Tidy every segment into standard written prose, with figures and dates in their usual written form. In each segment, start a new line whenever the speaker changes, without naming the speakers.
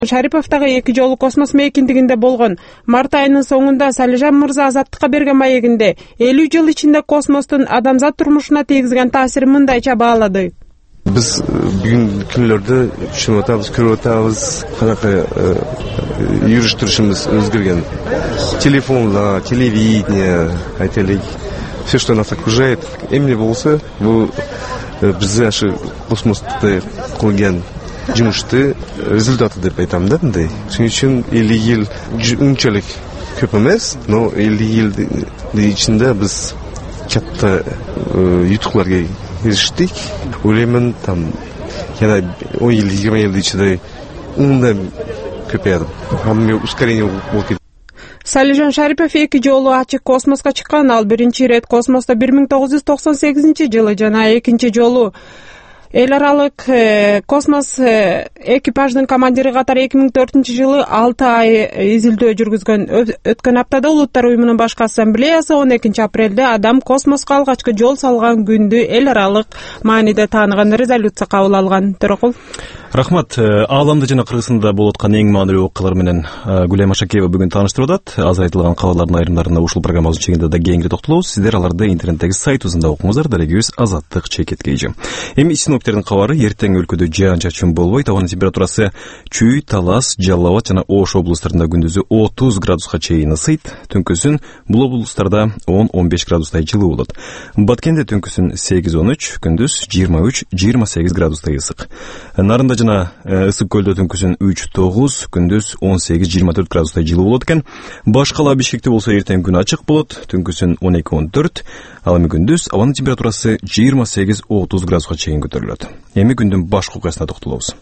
Шариповдагы 2 жолу космос мейкиндигинде болгон. Март айынын соңунда Салижан мырза Азаттыкка берген маегинде 50 жыл ичинде космостун адамзат турмушуна тийгизген таасирин мындайча баалады.
Biz bugün günlerde düşünüp atабыз, көрүп атабыз, канакай жүрүш-турушубуз өзгөргөн. Телефонла, телевидение, айтелик, все, что нас окружает. Эмне болсо, бул бизде ашы космосто кылган жумушту результаты деп айтам да, мындай. Шуning үчүн 50 yıl унчалык көп эмес, но 50 yılдын ичинде биз катта ютукларга eriştik. Ойлаймын, там, yana 10 yıl, 20 yıl içinde ondan köpeydim. Ama ускорение болуп кетти.
Салижан Шарипов 2 жолу ачык космоско чыккан. Ал биринчи ирет космосто 1998-жылы жана экинчи жолу эл аралык космос экипаждын командири катары 2004-жылы 6 ай изилдөө жүргүзгөн. Өткөн аптада Улуттар уюмунун башкы ассамблеясы 12-апрелде адам космоско алгачкы жол салган күндү эл аралык мааниде тааныган резолюция кабыл алган. Төрөкул.
Рахмат. Ааламда жана Кыргызстанда болуп аткан эң маанилүү окуялар менен Гүлем Ашакеева бүгүн тааныштырып атат. Аз айтылган кабарлардын айрымдарына ушул программабыздын чегинде да кеңири токтолобуз. Сиздер аларды интернеттеги сайтыбызда окуңуздар. Дарегибиз Азаттык ЧК. Эми синоптиктердин кабары: эртең өлкөдө жаан-чачын болбойт. Абанын температурасы Чүй, Талас, Жалал Абад жана Ош облустарында күндүзү 30 градуска чейин ысыйт. Түнкүсүн бул облустарда 10-15 градустай жылуу болот. Баткенде түнкүсүн 8-13, күндүз 23-28 градустай ысык. Нарында жана ысык көлдө түнкүсүн 3-9, күндүз 18-24 градустай жылуу болот экен. Башкала Бишкекте болсо эртең күн ачык болот. Түнкүсүн 12-14, ал эми күндүз абанын температурасы 28-30 градуска чейин көтөрүлөт. Эми күндүн башкы окуясына токтолобуз.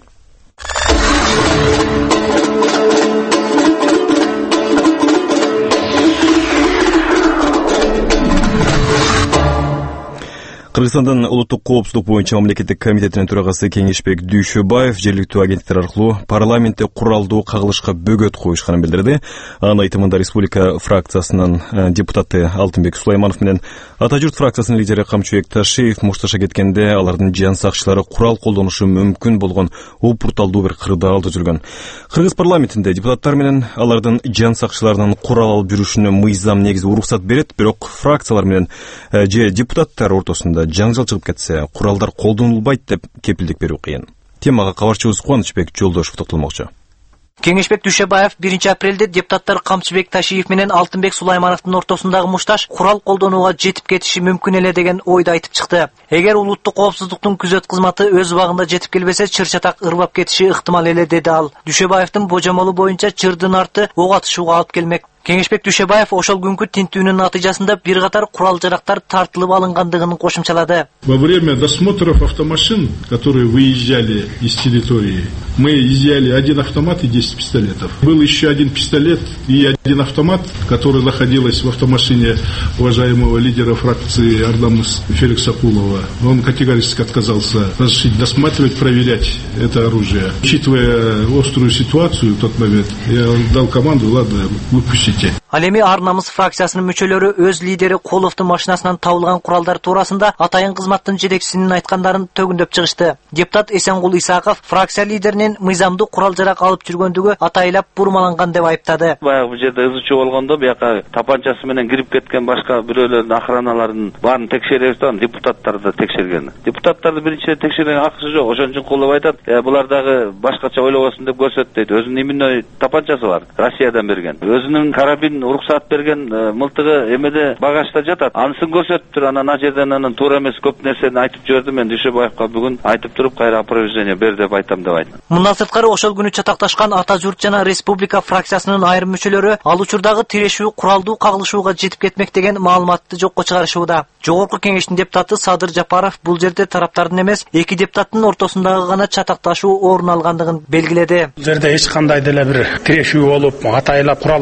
Кыргызстандын улуттук коопсуздук боюнча мамлекеттик комитетинин төрагасы Кеңешбек Дүйшөбаев жергиликтүү агенттиктер аркылуу парламентте куралдуу кагылышка бөгөт коюшканын билдирди. Анын айтымында республика фракциясынын депутаты Алтынбек Сулайманов менен Ата журт фракциясынын лидери Камчыбек Ташиев мушташа кеткенде алардын жан сакчылары курал колдонушу мүмкүн болгон упурталдуу бир кырдаалды жүргөн. Кыргыз парламентинде депутаттар менен алардын жан сакчыларынын курал алып жүрүшүнө мыйзам негизи уруксат берет, бирок фракциялар менен же депутаттар ортосунда жаңжал чыгып кетсе, куралдар колдонулбайт деп кепилдик берүү кыйын. Темага кабарчыбыз Кубанычбек Жолдошев токтолмокчу.
Кеңешбек Дүйшөбаев 1-апрелде депутаттар Камчыбек Ташиев менен Алтынбек Сулаймановдун ортосундагы мушташ курал колдонууга жетип кетиши мүмкүн эле деген ойду айтып чыкты. Эгер улуттук коопсуздуктун күзөт кызматы өз убагында жетип келбесе, чыр-чатак ырбап кетиши ыктымал эле, деди ал. Дүйшөбаевдин божомолу боюнча чырдын арты ок атышууга алып келмек. Кеңешбек Дүйшөбаев ошол күнкү тинтүүнүн натыйжасында бир катар курал-жарактар тартылып алынгандыгын кошумчалады.
Во время досмотров автомашин, которые выезжали из территории, мы изъяли 1 автомат и 10 пистолетов. Был еще 1 пистолет и 1 автомат, который находился в автомашине уважаемого лидера фракции Ардамус Феликса Кулова. Он категорически отказался разрешить досматривать, проверять это оружие. Учитывая острую ситуацию в тот момент, я дал команду: ладно, выпустите.
Ал эми Ар намыс фракциясынын мүчөлөрү өз лидери Коловдун машинасынан табылган куралдар туурасында атайын кызматтын жетекчисинин айткандарын төгүндөп чыгышты. Депутат Эсенгул Исаков фракция лидеринин мыйзамдуу курал-жарак алып жүргөндүгү атайлап бурмаланган деп айыптады.
Баягы бул жерде ызычуу болгондо бияка тапанчасы менен кирип кеткен башка бирөөлөрдүн охраналарын баарын текшеребиз да, депутаттарды текшерген. Депутаттарды биринчиден текшерген акысы жок. Ошон үчүн Кулов айтат: "Булар дагы башкача ойлобосун деп көрсөт" дейт. Өзүнүн именной тапанчасы бар, Россиядан берген. Өзүнүн карабин уруксат берген мылтыгы эмеде багажда жатат. Анысын көрсөттүр. Анан ал жерден анын туура эмес көп нерсени айтып жиберди. Мен Дүйшөбаевка бүгүн айтып туруп кайра опровержение бер деп айтам деп айттым.
Мындан сырткары ошол күнү чатакташкан Ата журт жана Республика фракциясынын айрым мүчөлөрү ал учурдагы тирешүү куралдуу кагылышууга жетип кетмек деген маалыматты жокко чыгарышууда. Жогорку кеңештин депутаты Садыр Жапаров бул жерде тараптардын эмес, эки депутаттын ортосундагы гана чатакташуу орун алгандыгын белгиледи.
Бул жерде эч кандай деле бир тирешүү болуп, атайлап курал алып келип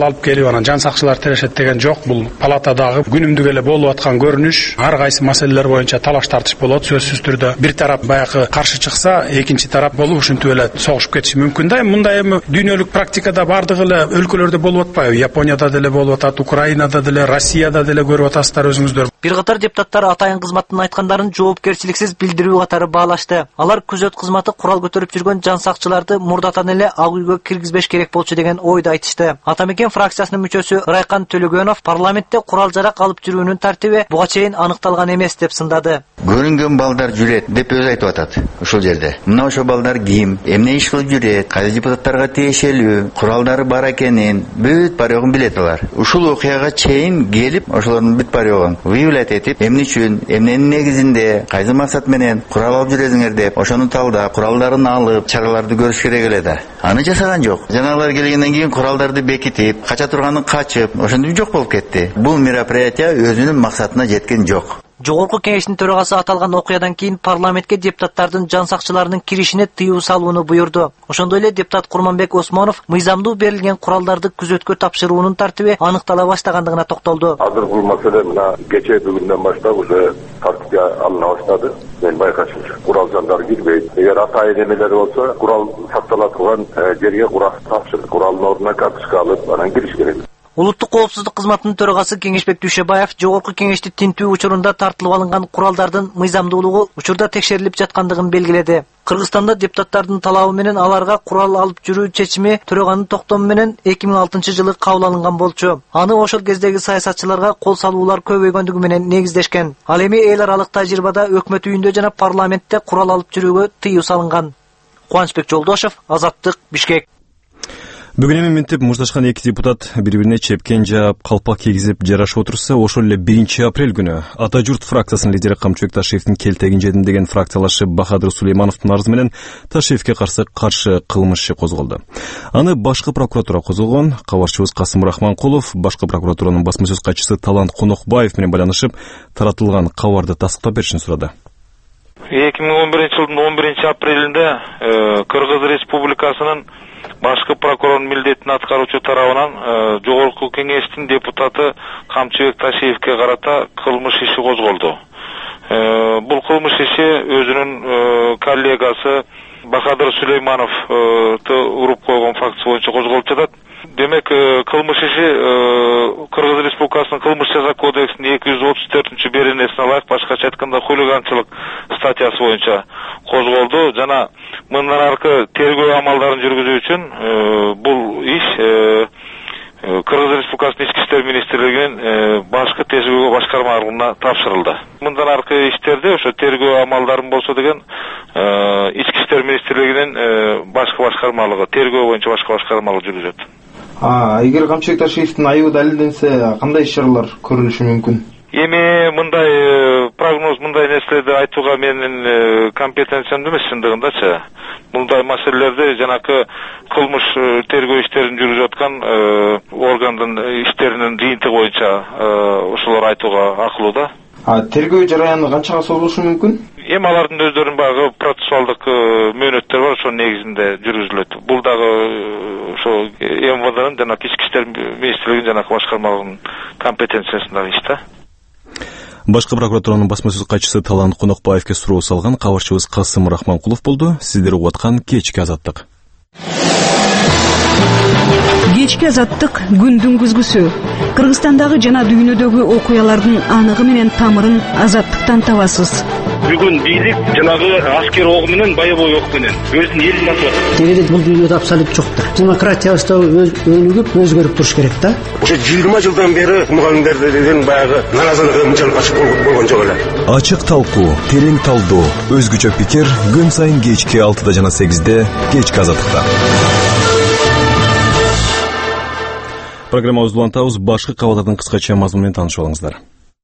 анан жан сакчылар тирешет деген жок. Бул палатадагы күнүмдүк эле болуп аткан көрүнүш. Ар кайсы маселелер боюнча талаш тартыш болот. Сөзсүз түрдө бир тарап баягы каршы чыкса, экинчи тарап болуп ушинтип эле согушуп кетиши мүмкүн да. Мындай эми дүйнөлүк практикада бардыгы эле өлкөлөрдө болуп атпайбы? Японияда деле болуп атат, Украинада деле, Россияда деле көрүп атасыздар өзүңүздөр.
Бир катар депутаттар атайын кызматтын айткандарын жоопкерчиликсиз билдирүү катары баалашты. Алар күзөт кызматы курал көтөрүп жүргөн жан сакчыларды мурдатан эле ак үйгө киргизбеш керек болчу деген ойду айтышты. Атамекен фракциясынын мүчөсү Райкан Төлөгөнов парламентте курал жарак алып жүрүүнүн тартиби буга чейин аныкталган эмес деп сындады.
Көрүнгөн балдар жүрөт деп өзү айтып атат ушул жерде. Мына ошо балдар ким, эмне иш кылып жүрөт, кайсы депутаттарга тиешелүү, куралдары бар экенин бүт парөгүн билет алар. Ушул окуяга чейин келип, ошолордун бүт парөгүн выявлять этип, эмне үчүн, эмненин негизинде, кайсы максат менен курал алып жүрөсүңөр деп, ошону талдап, куралдарын алып, чараларды көрүш керек эле да. Аны жасаган жок. Жанагылар келгенден кийин куралдарды бекитип, кача турганын качып, ошентип жок болуп кетти. Бул мероприятие өзүнүн максатына жеткен жок.
Жогорку кеңештин төрагасы аталган окуядан кийин парламентке депутаттардын жан сакчыларынын киришине тыюу салууну буйрду. Ошондой эле депутат Курманбек Осмонов мыйзамдуу берилген куралдарды күзөткө тапшыруунун тартиби аныктала баштагандыгына токтолду.
Азыр бул маселе мына кече бүгүндөн баштап уже тартипке алына баштады. Мен байкашымча курал жандар кирбейт. Эгер атайын эмелер болсо, курал сактала турган жерге курал тапшырып, куралдын ордуна карточка алып, анан кириш керек.
Улуттук коопсуздук кызматынын төрагасы Кеңешбек Дүйшөбаев жогорку кеңешти тинтүү учурунда тартылып алынган куралдардын мыйзамдуулугу учурда текшерилип жаткандыгын белгиледи. Кыргызстанда депутаттардын талабы менен аларга курал алып жүрүү чечими төраганын токтому менен 2006 жылы кабыл алынган болчу. Аны ошол кездеги саясатчыларга кол салуулар көбөйгөндүгү менен негиздешкен. Ал эми эл аралык тажрыйбада өкмөт үйүндө жана парламентте курал алып жүрүүгө тыюу салынган. Кубанычбек Жолдошев, Азаттык, Бишкек.
Бүгүн эми минтип мушташкан эки депутат бири-бирине чепкен жаап, калпак кийгизип жарашып отурса, ошол эле 1 апрель күнү Ата журт фракциясынын лидери Камчыбек Ташиевдин келтегин жедим деген фракциялашы Бахадыр Сулеймановдун арызы менен Ташиевге каршы кылмыш иши козголду. Аны башкы прокуратура козгогон. Кабарчыбыз Касым Рахманкулов башкы прокуратуранын басма сөз катчысы Талант Конокбаев менен байланышып, таратылган кабарды тастыктап беришин сурады.
2011 жылдын 11 апрелинде Кыргыз Республикасынын башкы прокурордун милдетин аткаруучу тарабынан жогорку кеңештин депутаты Камчыбек Ташиевге карата кылмыш иши козголду. Бул кылмыш иши өзүнүн коллегасы Бахадыр Сулеймановду уруп койгон фактысы боюнча козголуп жатат. Демек, кылмыш иши Кыргыз Республикасынын кылмыш жаза кодексинин 234 беренесине ылайык, башкача айтканда хулиганчылык статьясы боюнча козголду жана мындан аркы тергөө амалдарын жүргүзүү үчүн бул иш Кыргыз Республикасынын Ички иштер министрлигинин башкы тергөө башкармалыгына тапшырылды. Мындан аркы иштерде ошо тергөө амалдарын болсо деген Ички иштер министрлигинин башкы башкармалыгы, тергөө боюнча башкы башкармалыгы жүргүзөт.
Эгер Камчыбек Ташиевдин айыбы далилденсе, кандай иш-чаралар көрүлүшү мүмкүн?
Эми мындай прогноз, мындай нерселерди айтууга менин компетенциям эмес чындыгындачы. Мындай маселелерди жанакы кылмыш тергөө иштерин жүргүзүп аткан органдын иштеринин жыйынтыгы боюнча ошолор айтууга акылуу.
Тергөө жараяны канчага созулушу мүмкүн?
Эми алардын өздөрүнүн багы процессуалдык мөөнөттөр бар, ошонун негизинде жүргүзүлөт. Бул дагы ошо МВДнын жана Ички иштер министрлигинин жана башкармалыгынын компетенциясындагы иш да.
Башкы прокуратуранын басма сөз катчысы Талант Конокбаевке суроо салган кабарчыбыз Касым Рахманкулов болду. Сиздер угуп аткан кечки Азаттык.
Кечки Азаттык күндүн күзгүсү. Кыргызстандагы жана дүйнөдөгү окуялардын аныгы менен тамырын Азаттыктан табасыз.
Бүгүн бийлик жанагы аскер ого менен, боевой ок менен өзүнүн элин атып атат.
Дегенде бул дүйнөдө абсолют жок да. Демократиябызда өнүгүп, өзгөрүп туруш керек да.
Ошо 20 жылдан бери мугалимдерден баягы наразылыгы мынчалык ачык болгон жок эле.
Ачык талкуу, терең талдоо, өзгөчө пикир күн сайын кечки 6 жана 8 кечки Азаттыкта.
Программабызды улантабыз, башкы кабарлардын кыскача мазмуну менен таанышып алыңыздар.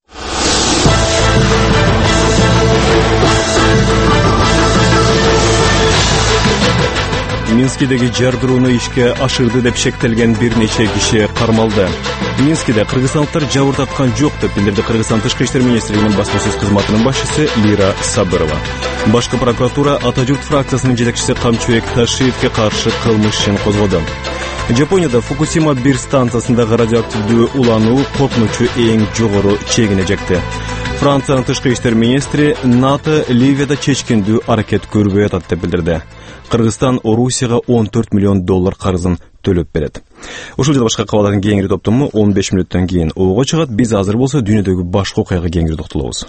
Минскидеги жардырууну ишке ашырды деп шектелген бир нече киши кармалды. Минскиде кыргызстандыктар жабырдаткан жок деп билдирди Кыргызстан Тышкы иштер министрлигинин басма сөз кызматынын башчысы Лира Сабырова. Башкы прокуратура Ата журт фракциясынын жетекчиси Камчыбек Ташиевге каршы кылмыш ишин козгоду. Жапонияда Фукусима 1 станциясындагы радиоактивдүү улануу коркунучу эң жогору чегине жетти. Франциянын тышкы иштер министри НАТО Ливияда чечкиндүү аракет көрбөй атат деп билдирди. Кыргызстан Орусияга $14 миллион карызын төлөп берет. Ушул жана башка кабарлардын кеңири топтому 15 мүнөттөн кийин ого чыгат. Биз азыр болсо дүйнөдөгү башка окуяга кеңири токтолобуз.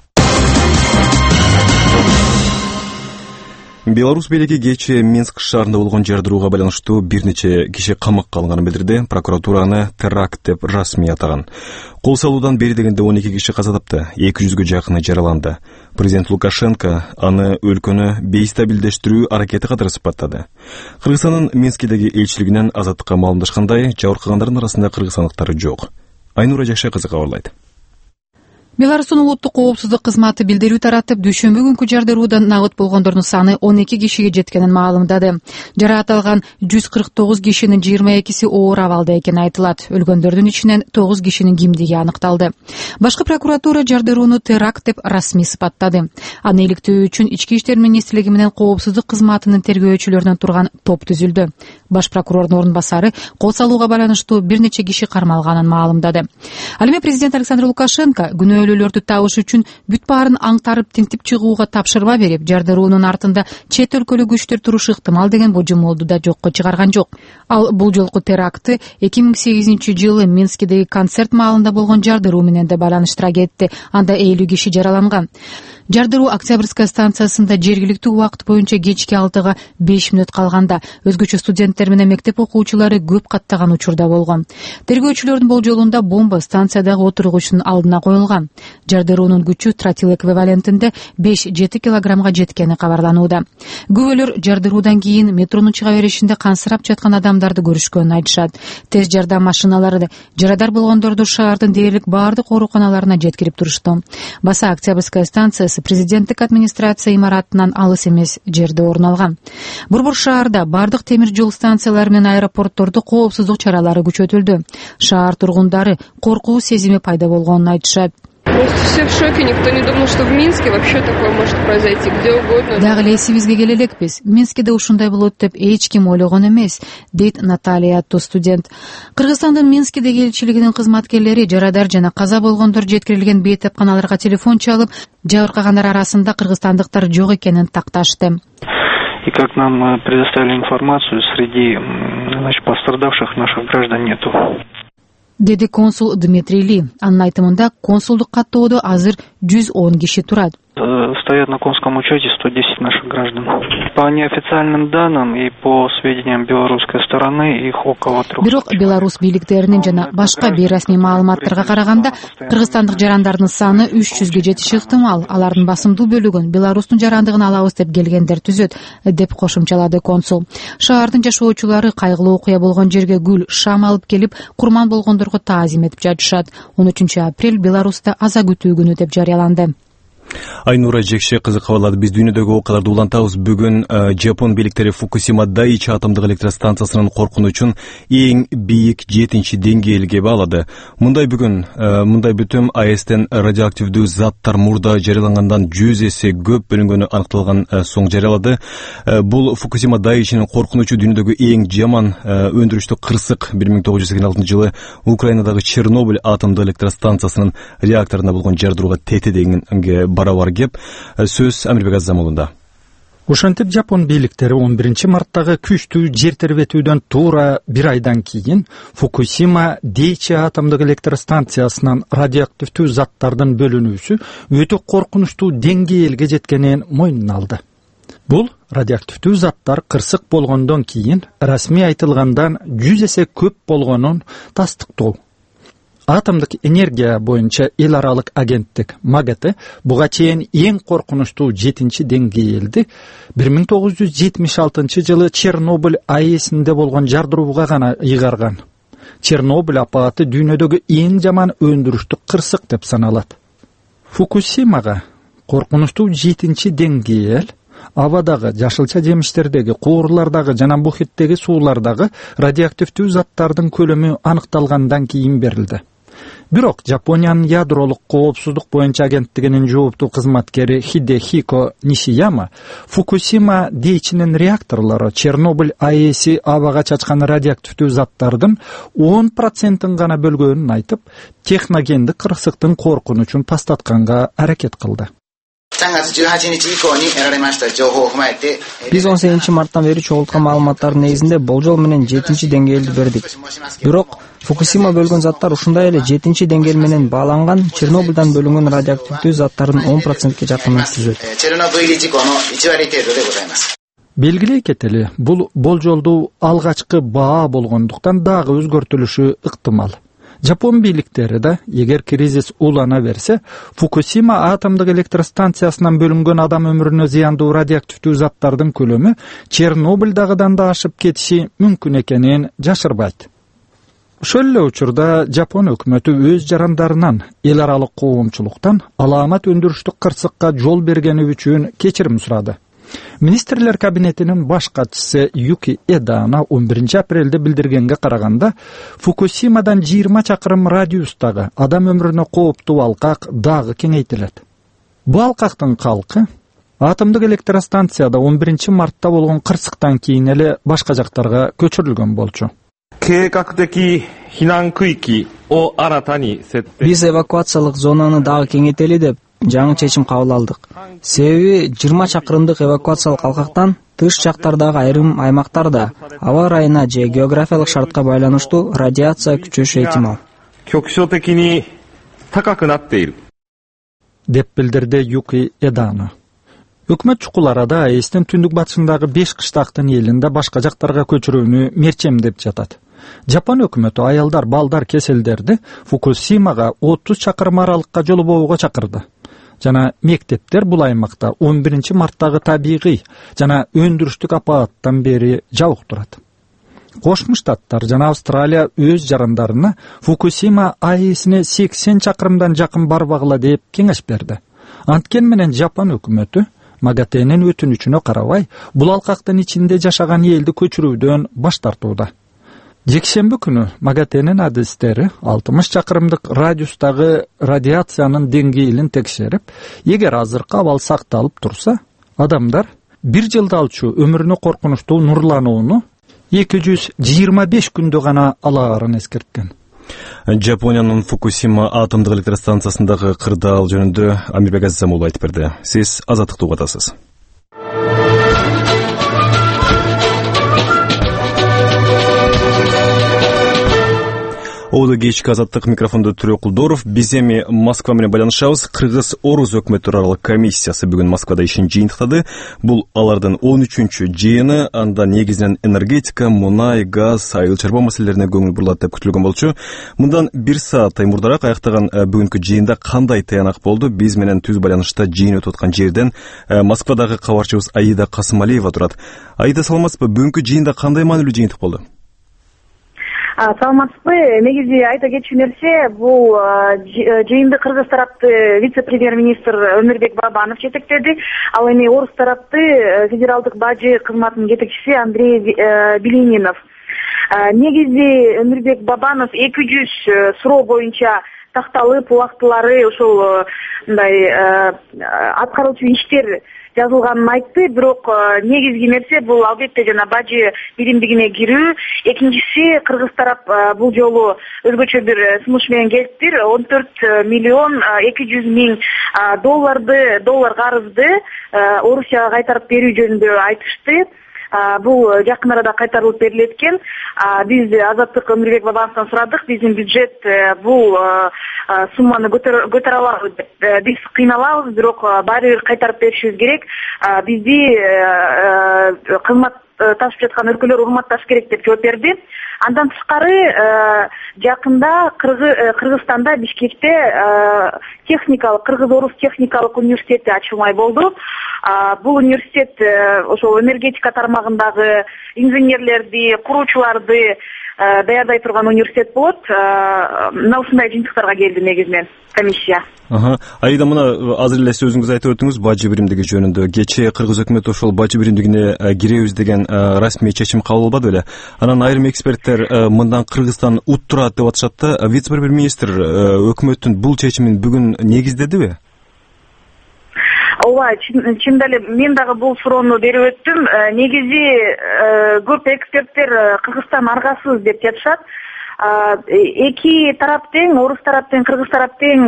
Беларусь бийлиги кечээ Минск шаарында болгон жардырууга байланыштуу бир нече киши камакка алынганын билдирди. Прокуратура аны теракт деп расмий атаган. Кол салуудан бери дегенде 12 киши каза тапты, 200ге жакыны жараланды. Президент Лукашенко аны өлкөнү бейстабилдештирүү аракети катары сыпаттады. Кыргызстандын Минскидеги элчилигинен азаттыкка маалымдашкандай, жабыркагандардын арасында кыргызстандыктар жок. Айнура Жакшай кызы кабарлайт.
Беларустун улуттук коопсуздук кызматы билдирүү таратып, дүйшөмбү күнкү жардыруудан нагыт болгондордун саны 12 кишиге жеткенин маалымдады. Жараат алган 149 кишинин 22си оор абалда экени айтылат. Өлгөндөрдүн ичинен 9 кишинин кимдиги аныкталды. Башкы прокуратура жардырууну теракт деп расмий сыпаттады. Аны иликтөө үчүн Ички иштер министрлиги менен коопсуздук кызматынын тергөөчүлөрүнөн турган топ түзүлдү. Баш прокурордун орун басары кол салууга байланыштуу бир нече киши кармалганын маалымдады. Ал эми президент Александр Лукашенко күнөөлүүлөрдү табыш үчүн бүт баарын аңтарып тинтип чыгууга тапшырма берип, жардыруунун артында чет өлкөлүк күчтөр турушу ыктымал деген божомолду да жокко чыгарган жок. Ал бул жолку терактты 2008-жылы Минскидеги концерт маалында болгон жардыруу менен да байланыштыра кетти. Анда 50 киши жараланган. Жардыруу Октябрьская станциясында жергиликтүү убакыт боюнча кечки 6-га 5 мүнөт калганда өзгөчө студенттер менен мектеп окуучулары көп каттаган учурда болгон. Тергөөчүлөрдүн болжолунда бомба станциядагы отургучунун алдына коюлган. Жардыруунун күчү тротил эквивалентинде 5-7 килограммга жеткени кабарланууда. Күбөлөр жардыруудан кийин метронун чыга беришинде кансырап жаткан адамдарды көрүшкөнүн айтышат. Тез жардам машиналары жарадар болгондорду шаардын дээрлик баардык ооруканаларына жеткирип турушту. Баса Октябрьская станциясы президенттик администрация имаратынан алыс эмес жерде орун алган. Борбор шаарда бардык темир жол станциялары менен аэропорттордо коопсуздук чаралары күчөтүлдү. Шаар тургундары коркуу сезими пайда болгонун айтышат.
Просто все в шоке, никто не думал, что в Минске вообще такое может произойти, где угодно.
Дагы эле эсибизге келе элекпиз. Минскиде ушундай болот деп эч ким ойлогон эмес, дейт Наталья аттуу студент. Кыргызстандын Минскидеги элчилигинин кызматкерлери жарадар жана каза болгондор жеткирилген бейтапканаларга телефон чалып, жабыркагандар арасында кыргызстандыктар жок экенин такташты.
И как нам предоставили информацию, среди пострадавших наших граждан нету.
Деди консул Дмитрий Ли. Анын айтымында консулдук каттоодо азыр 110 киши турат.
Стоят на консульском учете 110 наших граждан. По неофициальным данным и по сведениям белорусской стороны их около 300.
Бирок Беларусь бийликтеринин жана башка бейрасмий маалыматтарга караганда кыргызстандык жарандардын саны 300ге жетиши ыктымал. Алардын басымдуу бөлүгүн Беларустун жарандыгын алабыз деп келгендер түзөт, деп кошумчалады консул. Шаардын жашоочулары кайгылуу окуя болгон жерге гүл, шам алып келип, курман болгондорго таазим этип жатышат. 13 апрель Беларуста аза күтүү күнү деп жарыяланды.
Айнура Жекше кызы кабарлады. Биз дүйнөдөгү окуяларды улантабыз. Бүгүн Жапон бийликтери Фукусима Дайичи атомдук электростанциясынын коркунучун эң бийик 7-чи деңгээлге баалады. Мындай бүтүм АЭСтен радиоактивдүү заттар мурда жарыялангандан 100 эсе көп бөлүнгөнү аныкталган соң жарыялады. Бул Фукусима Дайичинин коркунучу дүйнөдөгү эң жаман өндүрүштүк кырсык 1986-жылы Украинадагы Чернобыль атомдук электростанциясынын реакторуна болгон жардырууга тетедегенге барабар кеп, сөз Амирбек Азамулунда.
Ошентип Жапон бийликтери 11 марттагы күчтүү жер тербетүүдөн туура бир айдан кийин Фукусима Дайичи атомдук электростанциясынан радиоактивдүү заттардын бөлүнүүсү өтө коркунучтуу деңгээлге жеткенин мойнуна алды. Бул радиоактивдүү заттар кырсык болгондон кийин расмий айтылгандан 100 эсе көп болгонун тастыктоо. Атомдук энергия боюнча эл аралык агенттик МАГАТЭ буга чейин эң коркунучтуу 7-чи деңгээлди 1976-жылы Чернобыль АЭСинде болгон жардырууга гана ыйгарган. Чернобыль апаты дүйнөдөгү эң жаман өндүрүштүк кырсык деп саналат. Фукусимага коркунучтуу 7-чи деңгээл абадагы, жашылча жемиштердеги, куурлардагы жана бухиттеги суулардагы радиоактивдүү заттардын көлөмү аныкталгандан кийин берилди. Бирок Жапониянын ядролук коопсуздук боюнча агенттигинин жооптуу кызматкери Хидехико Нишияма Фукусима Дейчинин реакторлору Чернобыль АЭСи абага чачкан радиоактивдүү заттардын 10% гана бөлгөнүн айтып, техногендик кырсыктын коркунучун пастатканга аракет кылды.
Биз 18-марттан бери чогулткан маалыматтардын негизинде болжол менен 7-деңгээлди бердик. Бирок Фукусима бөлгөн заттар ушундай эле 7-деңгээл менен бааланган Чернобыльдан бөлүнгөн радиоактивдүү заттардын 10%ке жакынын түзөт.
Белгилей кетели, бул болжолдуу алгачкы баа болгондуктан дагы өзгөртүлүшү ыктымал. Жапон бийликтери да, эгер кризис улана берсе, Фукусима атомдук электростанциясынан бөлүнгөн адам өмүрүнө зыяндуу радиоактивдүү заттардын көлөмү Чернобыльдагыдан да ашып кетиши мүмкүн экенин жашырбайт. Ошол эле учурда Жапон өкмөтү өз жарандарынан эл аралык коомчулуктан алаамат өндүрүштүк кырсыкка жол бергени үчүн кечирим сурады. Министрлер кабинетинин баш катчысы Юки Эдана 11 апрелде билдиргенге караганда, Фукусимадан 20 чакырым радиустагы адам өмүрүнө кооптуу алкак дагы кеңейтилет. Бул алкактын калкы атомдук электростанцияда 11 мартта болгон кырсыктан кийин эле башка жактарга көчүрүлгөн болчу.
Биз эвакуациялык зонаны дагы кеңейтели деп жаңы чечим кабыл алдык. Себеби 20 чакырымдык эвакуациялык алкактан тыш жактардагы айрым аймактарда аба ырайына же географиялык шартка байланыштуу радиация күчөшү этимал.
Деп билдирди Юки Эдана. Өкмөт чукул арада АЭСтин түндүк батышындагы 5 кыштактын элинде башка жактарга көчүрүүнү мерчемдеп жатат. Жапон өкмөтү аялдар, балдар, кеселдерди Фукусимага 30 чакырым аралыкка жолобоого чакырды. Жана мектептер бул аймакта 11 марттагы табигый жана өндүрүштүк апааттан бери жабык турат. Кошмо Штаттар жана Австралия өз жарандарына Фукусима АЭСине 80 чакырымдан жакын барбагыла деп кеңеш берди. Анткени менен Жапон өкмөтү МАГАТЭнин өтүнүчүнө карабай, бул алкактын ичинде жашаган элди көчүрүүдөн баш тартууда. Жекшемби күнү МАГАТЭнин адистери 60 чакырымдык радиустагы радиациянын деңгээлин текшерип, эгер азыркы абал сакталып турса, адамдар 1 жылда алчу өмүрүнө коркунучтуу нурланууну 225 күндө гана алаарын эскерткен.
Жапониянын Фукусима атомдук электростанциясындагы кырдаал жөнүндө Амирбек Азизамулу айтып берди. Сиз Азаттыкты угатасыз. Оду кечки Азаттык микрофондо Түрө Кулдоров. Биз эми Москва менен байланышабыз. Кыргыз-Орус өкмөттөр аралык комиссиясы бүгүн Москвада ишин жыйынтыктады. Бул алардын 13-чү жыйыны, анда негизинен энергетика, мунай, газ, айыл чарба маселелерине көңүл бурулат деп күтүлгөн болчу. Мындан 1 сааттай мурдараак аяктаган бүгүнкү жыйында кандай таянак болду? Биз менен түз байланышта жыйын өтүп аткан жерден Москвадагы кабарчыбыз Аида Касымалиева турат. Аида, саламатсызбы? Бүгүнкү жыйында кандай маанилүү жыйынтык болду?
Саламатсызбы? Негизи айта кетчү нерсе, бул жыйынды кыргыз тарапты вице-премьер-министр Өмүрбек Бабанов жетектеди. Ал эми орус тарапты федералдык бажы кызматынын жетекчиси Андрей Белининов. Негизи Өмүрбек Бабанов 200 суроо боюнча такталып, убактылары ошол мындай аткаруучу иштер жазылганын айтты, бирок негизги нерсе бул албетте жана бажы биримдигине кирүү. Экинчиси, кыргыз тарап бул жолу өзгөчө бир сунуш менен келиптир. 14 миллион 200 миң доллар карызды Орусияга кайтарып берүү жөнүндө айтышты. Бул жакын арада кайтарылып берилет экен. Биз Азаттык Өмүрбек Бабановдон сурадык. Биздин бюджет бул сумманы көтөрө алабыз деп биз кыйналабыз, бирок баары бир кайтарып беришибиз керек. Бизди кызмат ташып жаткан өлкөлөр урматташ керек деп жооп берди. Андан тышкары жакында Кыргызстанда Бишкекте техникалык Кыргыз-Орус техникалык университети ачылмай болду. Бул университет ошол энергетика тармагындагы инженерлерди, куруучуларды даярдай турган университет болот. Мына ушундай жыйынтыктарга келди негизинен комиссия.
Аида, мына азыр эле өзүңүз айтып өттүңүз бажы биримдиги жөнүндө. Кечээ Кыргыз өкмөтү ошол бажы биримдигине киребиз деген расмий чечим кабыл албады беле. Анан айрым эксперттер мындан Кыргызстан уттурат деп атышат да. Вице-премьер-министр өкмөттүн бул чечимин бүгүн негиздедиби?
Ооба, чындап эле мен дагы бул суроону берип өттүм. Негизи көп эксперттер Кыргызстан аргасыз деп жатышат. Эки тарап тең, орус тарап тең, кыргыз тарап тең,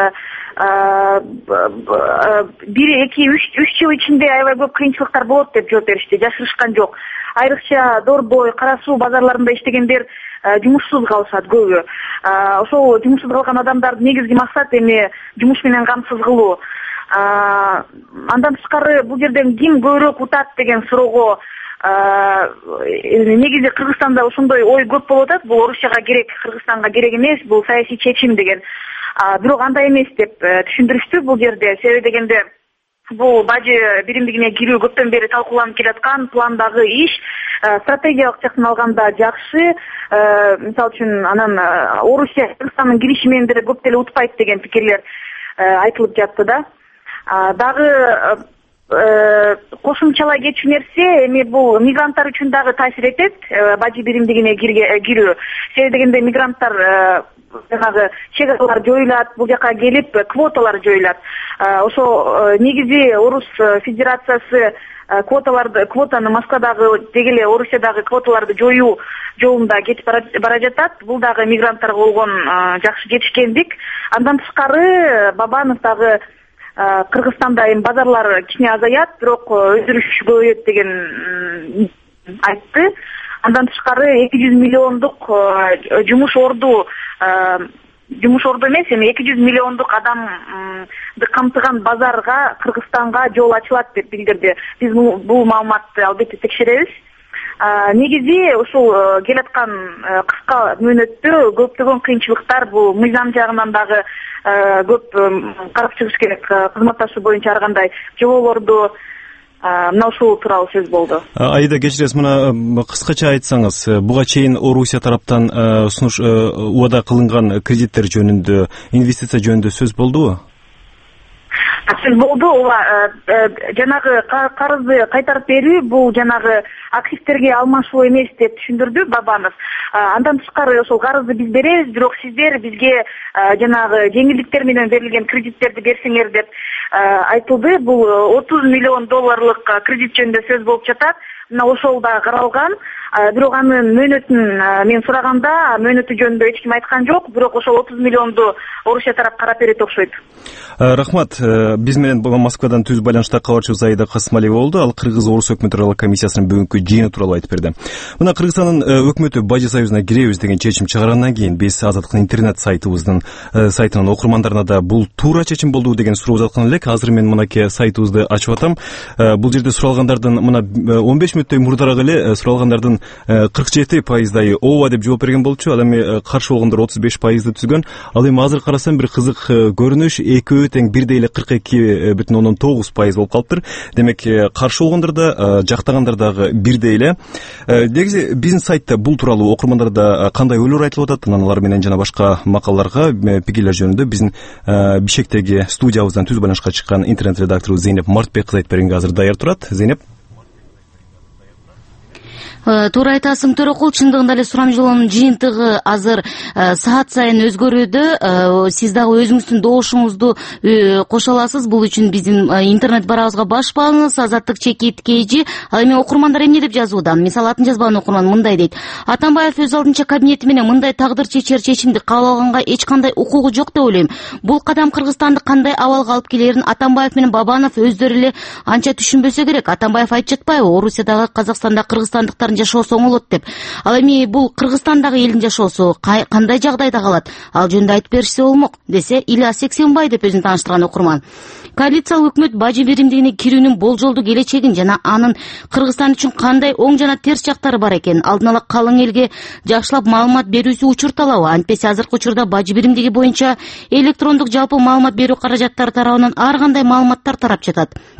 бир 2-3 жыл ичинде аябай көп кыйынчылыктар болот деп жооп беришти, жашырышкан жок. Айрыкча Дорбой, Кара Суу базарларында иштегендер жумушсуз калышат көбү. Ошол жумушсуз калган адамдардын негизги максаты эми жумуш менен камсыз кылуу. Андан тышкары бул жерден ким көбүрөөк утат деген суроого негизи Кыргызстанда ошондой ой көп болуп атат. Бул Орусияга керек, Кыргызстанга керек эмес, бул саясий чечим деген. Бирок андай эмес деп түшүндүрүштү бул жерде. Себеби дегенде бул бажы биримдигине кирүү көптөн бери талкууланып келаткан пландагы иш, стратегиялык жактан алганда жакшы. Мисалы үчүн анан Орусия Кыргызстандын кириши менен деле көп деле утпайт деген пикирлер айтылып жатты да. Дагы кошумчалай кетчү нерсе, эми бул мигранттар үчүн дагы таасир этет, бажы биримдигине кирүү. Себеби дегенде мигранттар жанагы чек аралар жоюлат, бул жака келип квоталар жоюлат. Ошо негизи Орус Федерациясы квотаны Москвадагы дегеле Орусиядагы квоталарды жоюу жолунда кетип бара жатат. Бул дагы мигранттарга болгон жакшы жетишкендик. Андан тышкары Бабанов дагы Кыргызстанда эми базарлар кичине азаят, бирок өндүрүш көбөйөт деген айтты. Андан тышкары 200 миллиондук жумуш орду эмес, эми 200 миллиондук адамды камтыган базарга Кыргызстанга жол ачылат деп билдирди. Биз бул маалыматты албетте текшеребиз. Негизи ушул келаткан кыска мөөнөттө көптөгөн кыйынчылыктар, бул мыйзам жагынан дагы көп карап чыгыш керек. Кызматташуу боюнча ар кандай жоболорду мына ушул тууралуу сөз болду.
Аида, кечиресиз, мына кыскача айтсаңыз, буга чейин Орусия тараптан сунуш убада кылынган кредиттер жөнүндө, инвестиция жөнүндө сөз болдубу?
Сөз болду. Жанагы карызды кайтарып берүү бул жанагы активтерге алмашуу эмес деп түшүндүрдү Бабанов. Андан тышкары ошол карызды биз беребиз, бирок сиздер бизге жанагы жеңилдиктер менен берилген кредиттерди берсеңер деп айтылды. Бул 30 миллион долларлык кредит жөнүндө сөз болуп жатат. Мына ошол да каралган. Бирок анын мөөнөтүн мен сураганда, мөөнөтү жөнүндө эч ким айткан жок, бирок ошол 30 миллионду Орусия тарап карап берет окшойт.
Рахмат. Биз менен Москвадан түз байланышта кабарчыбыз Аида Касымалиева болду. Ал Кыргыз Орус өкмөт аралык комиссиясынын бүгүнкү жыйыны тууралуу айтып берди. Мына Кыргызстандын өкмөтү бажы союзуна киребиз деген чечим чыгаргандан кийин биз Азаттыктын интернет сайтынын окурмандарына да бул туура чечим болду деген суроо узаткан элек. Азыр мен мынакей сайтыбызды ачып атам. Бул жерде суралгандардын мына 15 мүнөттөй мурдараак эле суралгандардын 47% ооба деп жооп берген болчу. Ал эми каршы болгондор 35%ды түзгөн. Ал эми азыр карасам бир кызык көрүнүш, экөө тең бирдей эле 42,9% болуп калыптыр. Демек каршы болгондор да, жактагандар дагы бирдей эле. Негизи биздин сайтта бул тууралуу окурмандарда кандай ойлор айтылып атат, анан алар менен жана башка макалаларга, пикирлер жөнүндө биздин Бишкектеги студиябыздан түз байланышка чыккан интернет редактору Зейнеп Мартбек кыз айтып бергенге азыр даяр турат. Зейнеп.
Туура айтасың, Төрөкул. Чындыгында эле сурамжылоонун жыйынтыгы азыр саат сайын өзгөрүүдө. Сиз дагы өзүңүздүн добушуңузду кошо аласыз. Бул үчүн биздин интернет барабызга баш багыңыз, Азаттык /KG. Ал эми окурмандар эмне деп жазууда? Мисалы, атын жазбаган окурман мындай дейт: Атамбаев өз алдынча кабинети менен мындай тагдыр чечер чечимди кабыл алганга эч кандай укугу жок деп ойлойм. Бул кадам Кыргызстанды кандай абалга алып келерин Атамбаев менен Бабанов өздөрү эле анча түшүнбөсө керек. Атамбаев айтып жатпайбы, Орусиядагы Казакстанда кыргызстандыктардын жашоосу оңолот деп. Ал эми бул Кыргызстандагы элдин жашоосу кандай жагдайда калат? Ал жөнүндө айтып беришсе болмок, десе Ильяс Сексенбай деп өзүн тааныштырган окурман. Коалициялык өкмөт бажы биримдигине кирүүнүн болжолдуу келечегин жана анын Кыргызстан үчүн кандай оң жана терс жактары бар экенин алдын ала калың элге жакшылап маалымат берүүсү учурталабы? Антпесе азыркы учурда бажы биримдиги боюнча электрондук жалпы маалымат берүү каражаттары тарабынан ар кандай маалыматтар тарап жатат.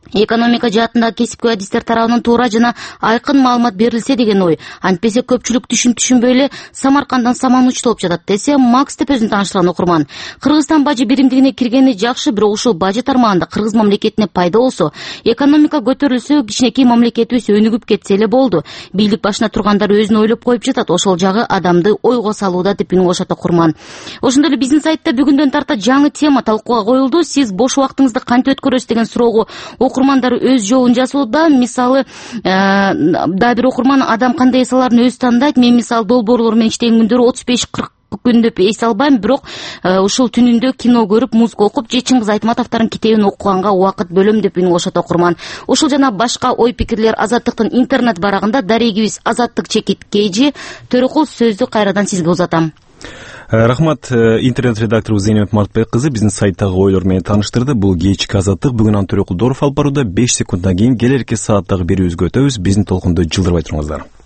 экономика жаатындагы кесипкөй адистер тарабынан туура жана айкын маалымат берилсе деген ой. Антпесе көпчүлүк түшүнбөй эле Самаркандан саман учтолуп жатат десе Макс деп өзүн тааныштырган окурман. Кыргызстан бажы биримдигине киргени жакшы, бирок ушул бажы тармагында кыргыз мамлекетине пайда болсо, экономика көтөрүлсө, кичинекей мамлекетибиз өнүгүп кетсе эле болду. Бийлик башына тургандар өзүн ойлоп коюп жатат, ошол жагы адамды ойго салууда деп үн кошот окурман. Ошондой эле биздин сайтта бүгүндөн тарта жаңы тема талкууга коюлду. Сиз бош убактыңызды кантип өткөрөсүз деген суроого окурмандар өз жообун жазууда. Мисалы, дагы бир окурман адам кандай эс аларын өзү тандайт. Мен мисалы долбоорлор менен иштеген күндөрү 35-40 күн деп эс албайм, бирок ушул түнүндө кино көрүп, музыка окуп же Чыңгыз Айтматовдордун китебин окуганга убакыт бөлөм деп үн кошот окурман. Ушул жана башка ой пикирлер Азаттыктын интернет барагында. Дарегибиз Азаттык чекит KG. Төрөкул, сөздү кайрадан сизге узатам.
Рахмат. Интернет редакторубуз Зейнеп Мартбек кызы биздин сайттагы ойлор менен тааныштырды. Бул кечки Азаттык. Бүгүн Антөрөкулдоров алып барууда. 5 секунддан кийин келерки сааттагы берүүбүзгө өтөбүз. Биздин толкунду жылдырбай туруңуздар.